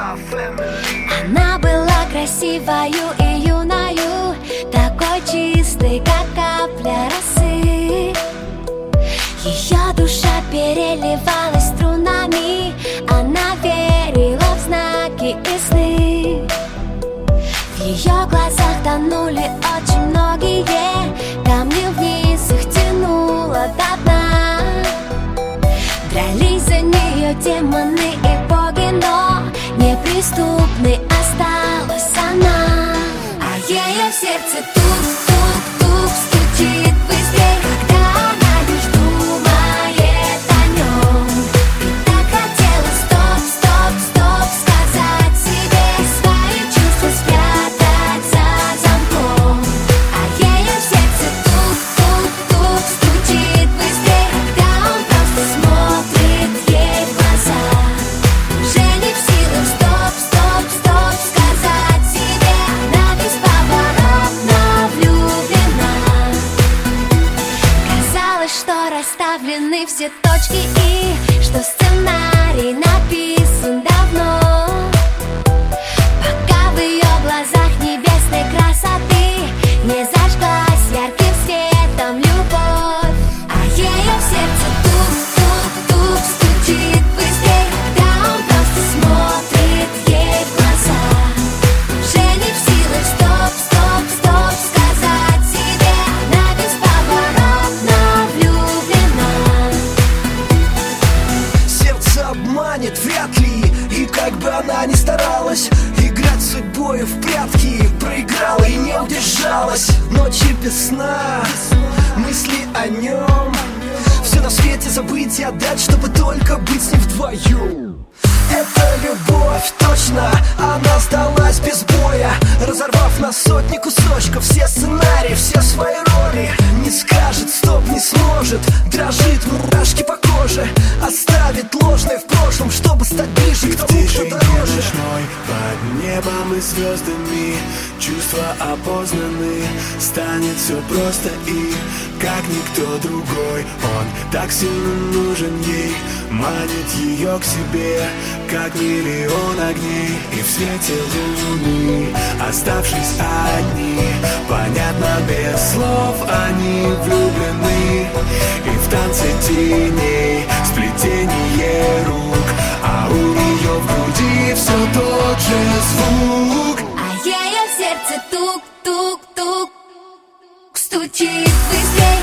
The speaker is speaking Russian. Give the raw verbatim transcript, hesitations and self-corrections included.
Она была красивою и юною, такой чистой, как капля росы. Ее душа переливалась струнами, она верила в знаки и сны. В ее глазах тонули очень многие, камни вниз их тянуло до дна. Дрались за нее демоны и боги, но неприступной осталась она. А ее сердце тук-тук-тук стучит быстрей, когда она лишь думает о нем. И так хотела стоп-стоп-стоп сказать себе, свои чувства спрятать за замком. А ее сердце тук-тук-тук стучит быстрей, когда он просто смотрит ей в глаза. Уже не в силах стоп-стоп-стоп сказать себе, она бесповоротно влюблена. Казалось, что расставлены все точки и что сценарий написан давно, пока в ее глазах небесной красоты не зажглась ярким светом любовь. А ее сердце тук-тук-тук стучит быстрей, когда он просто смотрит ей в глаза. Уже не в силах стоп-стоп-стоп сказать себе, она бесповоротно влюблена. Сердце обманет вряд ли, и как бы она ни старалась играть с судьбой в прятки, проиграла и не удержалась. Ночи без сна, мысли о нем, все на свете забыть и отдать, чтобы только быть с ним вдвоем. Это любовь, точно, она сдалась без боя, разорвав на сотни кусочков все сценарии, все свои роли. Не скажет стоп, не сможет, дрожит мурашки по коже, оставит ложное в прошлом, чтобы стать ближе к тому, кто дороже. Ночной, под небом и звездами чувства опознаны, станет все просто и как никто другой. Он так сильно нужен ей, манит ее к себе, как миллион огней. И в свете луны, оставшись одни, понятно без слов, они влюблены. И в танце теней сплетение рук, а у нее в груди все тот же звук. А ее сердце тук-тук-тук стучит быстрей.